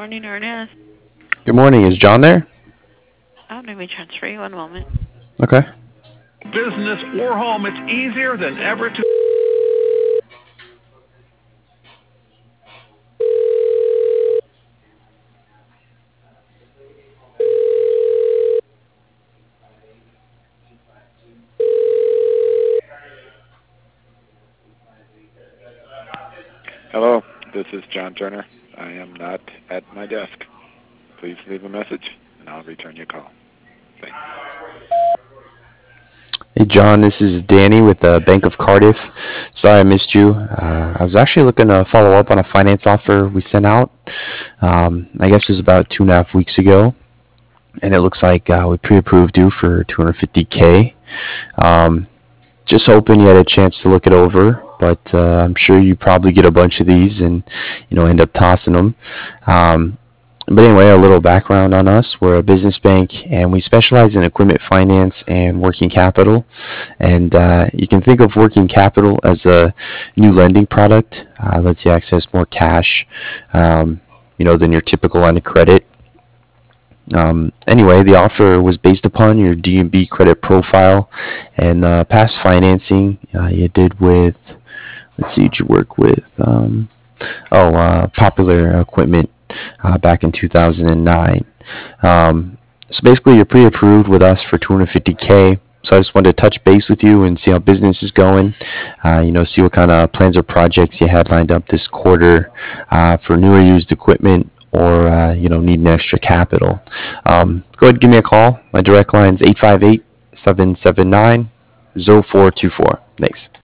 morning, Ernest. Good morning. Is John there? Let me transfer you one moment. Okay. Business or home, it's easier than ever to. Hello, this is John Turner. I am not at my desk. Please leave a message, and I'll return your call. Thanks. Hey, John. This is Danny with the Bank of Cardiff. Sorry I missed you. I was actually looking to follow up on a finance offer we sent out. I guess it was about 2.5 weeks ago, and it looks like we pre-approved you for 250K. Um, just hoping you had a chance to look it over, but I'm sure you probably get a bunch of these and end up tossing them. Um, But anyway, a little background on us. We're a business bank and we specialize in equipment finance and working capital. And you can think of working capital as a new lending product. Lets you access more cash, than your typical line of credit. Anyway, the offer was based upon your D&B credit profile and past financing you did with, let's see, did you work with, Popular Equipment back in 2009. So basically, you're pre-approved with us for 250K. So I just wanted to touch base with you and see how business is going. See what kind of plans or projects you had lined up this quarter for new or used equipment, or needing extra capital. Go ahead and give me a call. My direct line is 858-779-0424. Thanks.